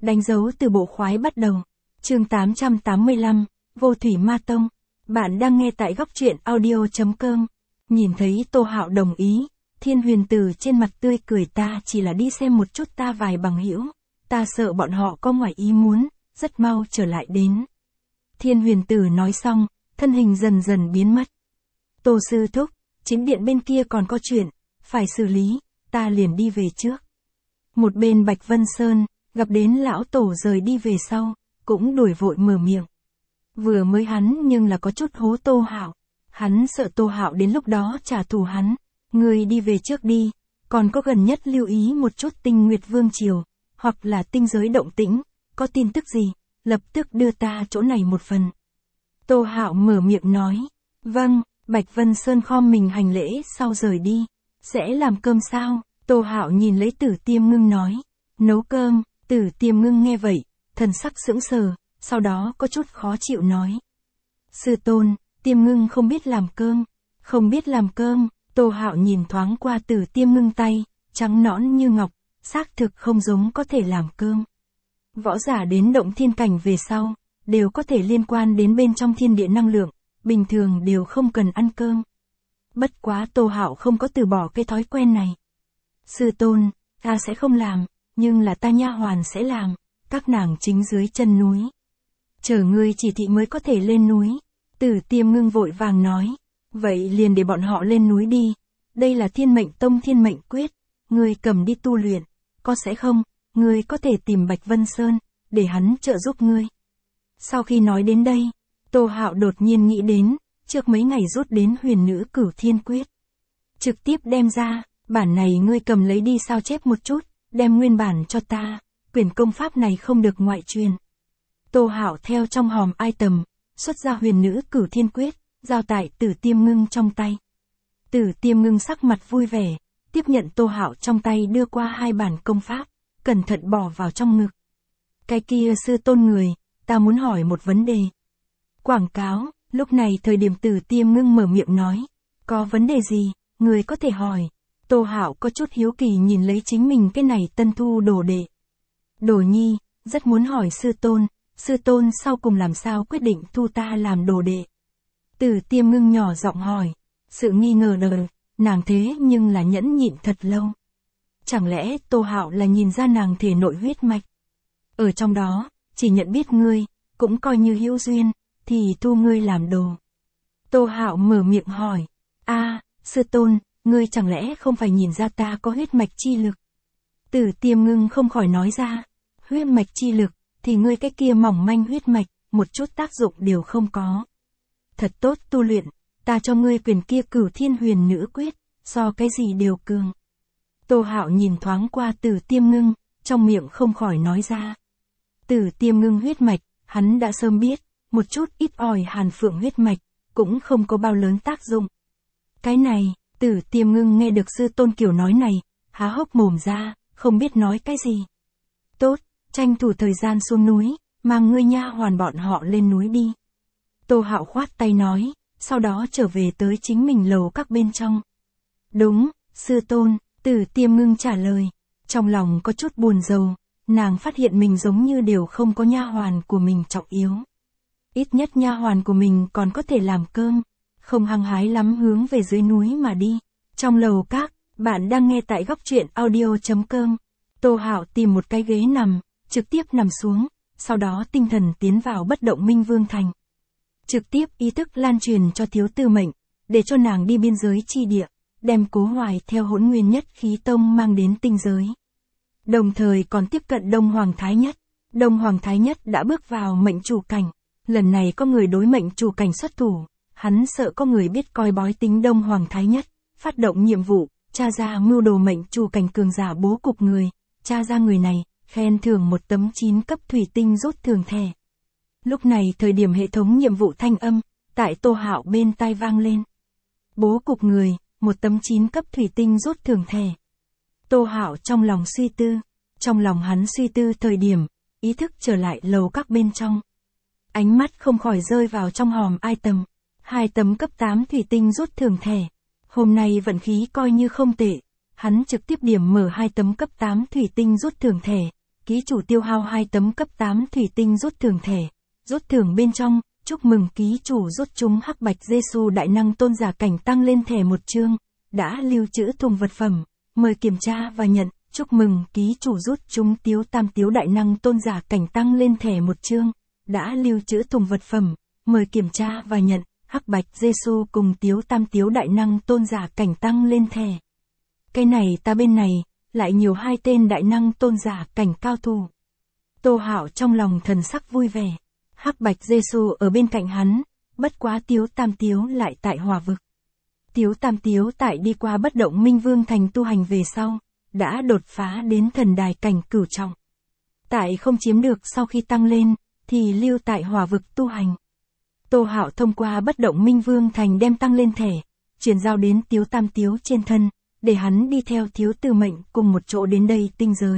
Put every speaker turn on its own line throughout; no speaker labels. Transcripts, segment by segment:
Đánh dấu từ bộ khoái bắt đầu. Chương 885, Vô Thủy Ma Tông. Bạn đang nghe tại góc truyện audio.com. Nhìn thấy Tô Hạo đồng ý, Thiên Huyền Tử trên mặt tươi cười, ta chỉ là đi xem một chút ta vài bằng hữu, ta sợ bọn họ có ngoài ý muốn, rất mau trở lại đến. Thiên Huyền Tử nói xong, thân hình dần dần biến mất. Tô sư thúc, chính điện bên kia còn có chuyện, phải xử lý, ta liền đi về trước. Một bên Bạch Vân Sơn, gặp đến lão tổ rời đi về sau, cũng đuổi vội mở miệng. Vừa mới hắn nhưng là có chút hố Tô Hạo, hắn sợ Tô Hạo đến lúc đó trả thù hắn, ngươi đi về trước đi, còn có gần nhất lưu ý một chút Tinh Nguyệt Vương triều, hoặc là tinh giới động tĩnh, có tin tức gì, lập tức đưa ta chỗ này một phần. Tô Hạo mở miệng nói, vâng. Bạch Vân Sơn khom mình hành lễ sau rời đi. Sẽ làm cơm sao? Tô Hạo nhìn lấy Tử Tiêm Ngưng nói. Nấu cơm. Tử Tiêm Ngưng nghe vậy, thần sắc sững sờ, sau đó có chút khó chịu nói. Sư tôn, Tiêm Ngưng không biết làm cơm. Không biết làm cơm. Tô Hạo nhìn thoáng qua Tử Tiêm Ngưng tay, trắng nõn như ngọc, xác thực không giống có thể làm cơm. Võ giả đến động thiên cảnh về sau, đều có thể liên quan đến bên trong thiên địa năng lượng. Bình thường đều không cần ăn cơm. Bất quá Tô Hạo không có từ bỏ cái thói quen này. Sư tôn, ta sẽ không làm, nhưng là ta nha hoàn sẽ làm, các nàng chính dưới chân núi. Chờ ngươi chỉ thị mới có thể lên núi. Tử Tiêm Ngưng vội vàng nói, vậy liền để bọn họ lên núi đi, đây là Thiên Mệnh Tông Thiên Mệnh Quyết, ngươi cầm đi tu luyện, có sẽ không, ngươi có thể tìm Bạch Vân Sơn, để hắn trợ giúp ngươi. Sau khi nói đến đây, Tô Hạo đột nhiên nghĩ đến, trước mấy ngày rút đến Huyền Nữ Cửu Thiên Quyết. Trực tiếp đem ra, bản này ngươi cầm lấy đi sao chép một chút, đem nguyên bản cho ta, quyển công pháp này không được ngoại truyền. Tô Hạo theo trong hòm item, xuất ra Huyền Nữ Cửu Thiên Quyết, giao tại Tử Tiêm Ngưng trong tay. Tử Tiêm Ngưng sắc mặt vui vẻ, tiếp nhận Tô Hạo trong tay đưa qua hai bản công pháp, cẩn thận bỏ vào trong ngực. Cái kia sư tôn người, ta muốn hỏi một vấn đề. Quảng cáo, lúc này thời điểm Tử Tiêm Ngưng mở miệng nói, có vấn đề gì, người có thể hỏi. Tô Hạo có chút hiếu kỳ nhìn lấy chính mình cái này tân thu đồ đệ. Đồ nhi, rất muốn hỏi sư tôn sau cùng làm sao quyết định thu ta làm đồ đệ. Tử Tiêm Ngưng nhỏ giọng hỏi, sự nghi ngờ đời, nàng thế nhưng là nhẫn nhịn thật lâu. Chẳng lẽ Tô Hạo là nhìn ra nàng thể nội huyết mạch? Ở trong đó, chỉ nhận biết ngươi, cũng coi như hữu duyên, thì thu ngươi làm đồ. Tô Hạo mở miệng hỏi, sư tôn, ngươi chẳng lẽ không phải nhìn ra ta có huyết mạch chi lực? Tử Tiêm Ngưng không khỏi nói ra, huyết mạch chi lực, thì ngươi cái kia mỏng manh huyết mạch, một chút tác dụng đều không có. Thật tốt tu luyện, ta cho ngươi quyền kia Cửu Thiên Huyền Nữ Quyết, so cái gì đều cường. Tô Hạo nhìn thoáng qua Tử Tiêm Ngưng, trong miệng không khỏi nói ra. Tử Tiêm Ngưng huyết mạch, hắn đã sớm biết, một chút ít ỏi Hàn Phượng huyết mạch, cũng không có bao lớn tác dụng. Cái này, Tử Tiêm Ngưng nghe được sư tôn kiểu nói này, há hốc mồm ra, không biết nói cái gì. Tốt, tranh thủ thời gian xuống núi, mang ngươi nha hoàn bọn họ lên núi đi. Tô Hạo khoát tay nói, sau đó trở về tới chính mình lầu các bên trong. Đúng, sư tôn, Tử Tiêm Ngưng trả lời, trong lòng có chút buồn rầu, nàng phát hiện mình giống như đều không có nha hoàn của mình trọng yếu. Ít nhất nha hoàn của mình còn có thể làm cơm, không hăng hái lắm hướng về dưới núi mà đi. Trong lầu các, bạn đang nghe tại góc truyện audio.com. Tô Hạo tìm một cái ghế nằm, trực tiếp nằm xuống, sau đó tinh thần tiến vào bất động Minh Vương Thành. Trực tiếp ý thức lan truyền cho Thiếu Tư Mệnh, để cho nàng đi biên giới chi địa, đem Cố Hoài theo Hỗn Nguyên Nhất Khí Tông mang đến tinh giới. Đồng thời còn tiếp cận Đông Hoàng Thái Nhất. Đông Hoàng Thái Nhất đã bước vào mệnh chủ cảnh. Lần này có người đối mệnh chủ cảnh xuất thủ, hắn sợ có người biết coi bói tính Đông Hoàng Thái Nhất, phát động nhiệm vụ, tra ra mưu đồ mệnh chủ cảnh cường giả bố cục người, tra ra người này, khen thưởng một tấm 9 cấp thủy tinh rút thưởng thẻ. Lúc này thời điểm hệ thống nhiệm vụ thanh âm, tại Tô Hạo bên tai vang lên. Bố cục người, một tấm 9 cấp thủy tinh rút thưởng thẻ. Tô Hạo trong lòng suy tư, trong lòng hắn suy tư thời điểm, ý thức trở lại lầu các bên trong. Ánh mắt không khỏi rơi vào trong hòm item, 2 tấm cấp 8 thủy tinh rút thưởng thẻ. Hôm nay vận khí coi như không tệ, hắn trực tiếp điểm mở 2 tấm cấp 8 thủy tinh rút thưởng thẻ, ký chủ tiêu hao 2 tấm cấp 8 thủy tinh rút thưởng thẻ. Rút thưởng bên trong, chúc mừng ký chủ rút trúng hắc bạch Giêsu đại năng tôn giả cảnh tăng lên thẻ 1 chương. Đã lưu trữ thùng vật phẩm. Mời kiểm tra và nhận. Chúc mừng ký chủ rút trúng tiếu tam tiếu đại năng tôn giả cảnh tăng lên thẻ 1 chương. Đã lưu trữ thùng vật phẩm. Mời kiểm tra và nhận. Hắc bạch Giêsu cùng tiếu tam tiếu đại năng tôn giả cảnh tăng lên thẻ. Cái này ta bên này, lại nhiều 2 tên đại năng tôn giả cảnh cao thủ. Tô Hạo trong lòng thần sắc vui vẻ. Hắc bạch Giêsu ở bên cạnh hắn, bất quá tiếu tam tiếu lại tại hỏa vực. Tiếu tam tiếu tại đi qua bất động minh vương thành tu hành về sau, đã đột phá đến thần đài cảnh cửu trọng. Tại không chiếm được sau khi tăng lên, thì lưu tại hỏa vực tu hành. Tô Hạo thông qua bất động minh vương thành đem tăng lên thẻ, chuyển giao đến tiếu tam tiếu trên thân, để hắn đi theo thiếu tử mệnh cùng một chỗ đến đây tinh giới.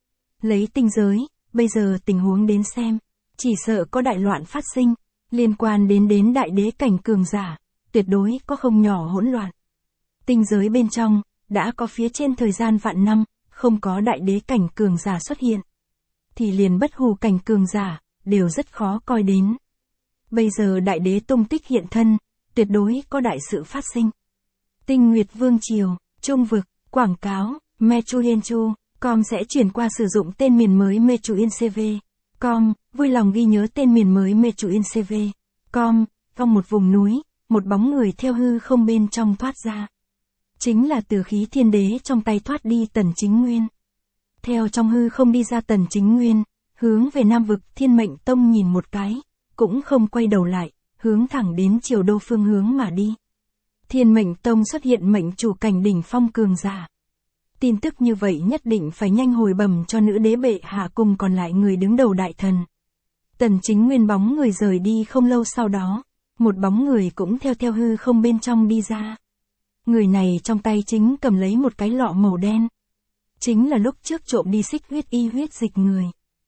Lấy tinh giới, bây giờ tình huống đến xem, chỉ sợ có đại loạn phát sinh, liên quan đến đại đế cảnh cường giả, tuyệt đối có không nhỏ hỗn loạn. Tinh giới bên trong, đã có phía trên thời gian vạn năm, không có đại đế cảnh cường giả xuất hiện. Thì liền bất hủ cảnh cường giả, đều rất khó coi đến. Bây giờ đại đế tung tích hiện thân, tuyệt đối có đại sự phát sinh. Tinh Nguyệt Vương Triều, Trung vực, quảng cáo, Mechuyenchu.com sẽ chuyển qua sử dụng tên miền mới Mechuyencv.com, vui lòng ghi nhớ tên miền mới Mechuyencv.com, trong một vùng núi, một bóng người theo hư không bên trong thoát ra. Chính là từ khí thiên đế trong tay thoát đi Tần Chính Nguyên. Theo trong hư không đi ra Tần Chính Nguyên, hướng về Nam vực Thiên Mệnh Tông nhìn một cái, cũng không quay đầu lại, hướng thẳng đến Triều Đô phương hướng mà đi. Thiên Mệnh Tông xuất hiện mệnh chủ cảnh đỉnh phong cường giả. Tin tức như vậy nhất định phải nhanh hồi bẩm cho nữ đế bệ hạ cùng còn lại người đứng đầu đại thần. Tần Chính Nguyên bóng người rời đi không lâu sau đó, một bóng người cũng theo hư không bên trong đi ra. Người này trong tay chính cầm lấy một cái lọ màu đen. Chính là lúc trước trộm đi xích huyết y huyết dịch người.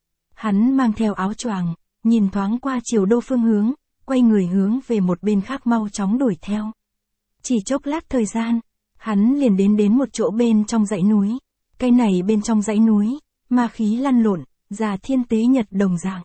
Hắn mang theo áo choàng, nhìn thoáng qua Triều Đô phương hướng, quay người hướng về một bên khác mau chóng đuổi theo. Chỉ chốc lát thời gian, hắn liền đến một chỗ bên trong dãy núi. Cái này bên trong dãy núi, ma khí lăn lộn, già thiên tế nhật đồng dạng.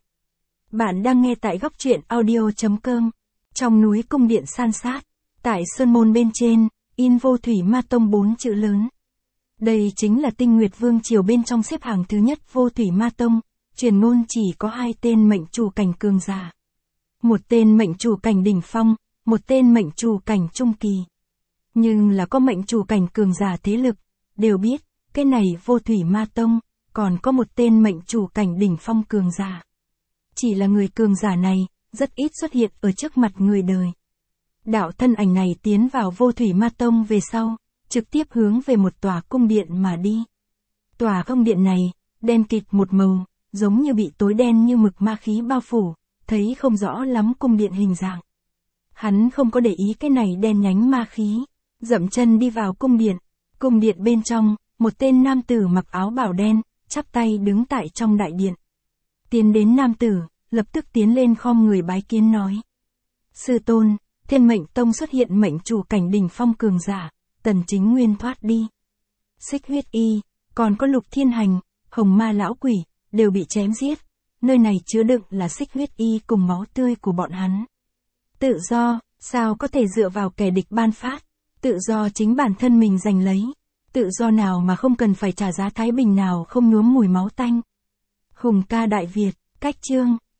Bạn đang nghe tại góc truyện audio.com. Trong núi cung điện san sát, tại sơn môn bên trên, in Vô Thủy Ma Tông 4 chữ lớn. Đây chính là Tinh Nguyệt Vương Triều bên trong xếp hàng thứ nhất Vô Thủy Ma Tông, truyền ngôn chỉ có 2 tên mệnh chủ cảnh cường giả. Một tên mệnh chủ cảnh đỉnh phong, một tên mệnh chủ cảnh trung kỳ. Nhưng là có mệnh chủ cảnh cường giả thế lực, đều biết, cái này Vô Thủy Ma Tông, còn có một tên mệnh chủ cảnh đỉnh phong cường giả. Chỉ là người cường giả này, rất ít xuất hiện ở trước mặt người đời. Đạo thân ảnh này tiến vào Vô Thủy Ma Tông về sau, trực tiếp hướng về một tòa cung điện mà đi. Tòa cung điện này, đen kịt một màu, giống như bị tối đen như mực ma khí bao phủ, thấy không rõ lắm cung điện hình dạng. Hắn không có để ý cái này đen nhánh ma khí, dậm chân đi vào cung điện. Cung điện bên trong, một tên nam tử mặc áo bào đen, chắp tay đứng tại trong đại điện. Tiến đến nam tử, lập tức tiến lên khom người bái kiến nói. Sư tôn, Thiên Mệnh Tông xuất hiện mệnh chủ cảnh đỉnh phong cường giả, Tần Chính Nguyên thoát đi. Xích huyết y, còn có Lục Thiên Hành, Hồng Ma lão quỷ, đều bị chém giết. Nơi này chứa đựng là xích huyết y cùng máu tươi của bọn hắn. Tự do, sao có thể dựa vào kẻ địch ban phát, tự do chính bản thân mình giành lấy. Tự do nào mà không cần phải trả giá thái bình nào không nhuốm mùi máu tanh. Hùng ca Đại Việt, cách chương.